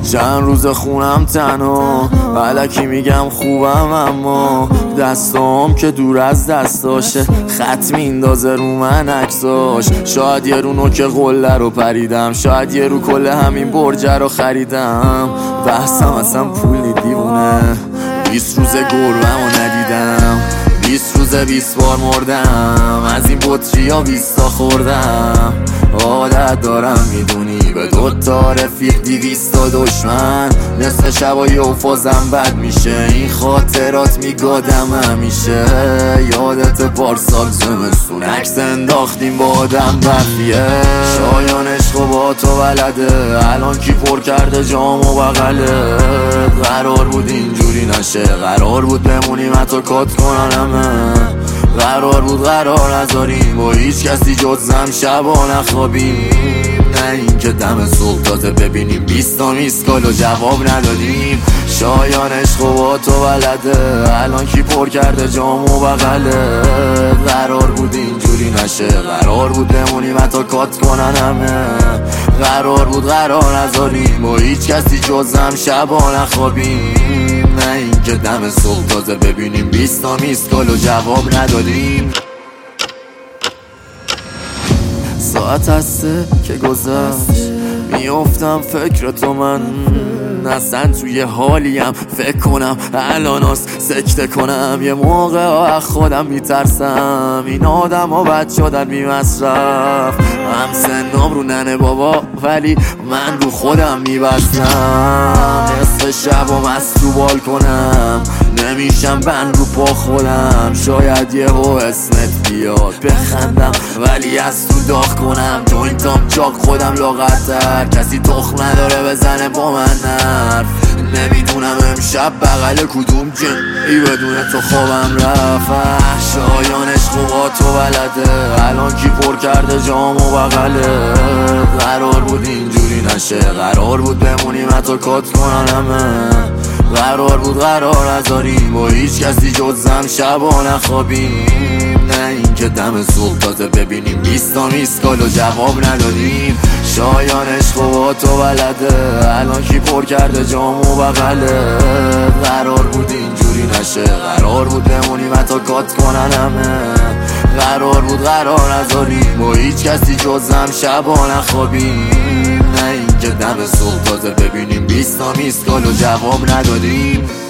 چند روز خونم تنها، الکی میگم خوبم اما دستام که دور از دستاشه، خط میندازه رو من عکساش. شاید یه رو نوک قله رو پریدم، شاید یه رو کل همین برجه رو خریدم. بحثم اصلا پولی دیوونه، 20 روز گربم رو ندیدم، 20 روز 20 بار مردم، از این بطری ها 20 تا خوردم. عادت دارم میدونی به 2 تا رفیق 200 تا دشمن، نصف شبایی و فازم بد میشه، این خاطرات میگادم همیشه. یادت پارسال زمستون عکس انداختیم با آدم برفیه، شایان عشق و با تو بلده، الان کی پر کرده جام و بغله. قرار بود اینجوری نشه، قرار بود بمونیم حتی کات کنن همه، قرار بود قرار نذاریم با هیچ کسی جزم شبا نخوابیم. نه اینکه دم صبح تازه ببینیم 20 تا میسکال و جواب ندادیم. شایان عشق و با تو بلده، الان کی پر کرده جام و بغله. قرار بود اینجوری نشه، قرار بود بمونیم حتی کات کنن همه، قرار بود قرار نذاریم با هیچ کسی جزم شبا نخوابیم. نه اینکه دم صبح تازه ببینیم 20 تا میسکال و جواب ندادیم. ساعت هسته که گذشت، میافتم فکر تو، من اصلا توی حالیم فکر کنم الاناست سکته کنم. یه موقع از خودم میترسم، این آدم ها بد شدن بی مصرف، هم سنم رو ننه بابا ولی من رو خودم میبستم. نصف شب و مست تو بالکنم، نمیشم بند رو پا خودم. شاید یه هو اسمت بیاد بخندم ولی از تو داغ کنم. جوینتام چاک خودم لاغرتر، کسی تخم نداره بزنه با من حرف. نمیدونم امشب بغل کدوم جنگی بدون تو خوابم رفت. شایان عشق و با تو بلده، الان کی پر کرده جام و بغله. قرار بود اینجوری نشه، قرار بود بمونیم حتی کات کنن همه، قرار بود قرار نذاریم با هیچ کسی جزم شبا نخوابیم. نه اینکه دم صبح تازه ببینیم 20 تا میسکال و جواب ندادیم. شایان عشق و با تو بلده، الان کی پر کرده جام و بغله. قرار بود اینجوری نشه، قرار بود بمونیم حتی کات کنن همه، قرار بود قرار نذاریم با هیچ کسی جزم شبا نخوابیم. نه اینکه دم صبح تازه ببینیم 20 تا میسکال و جواب ندادیم.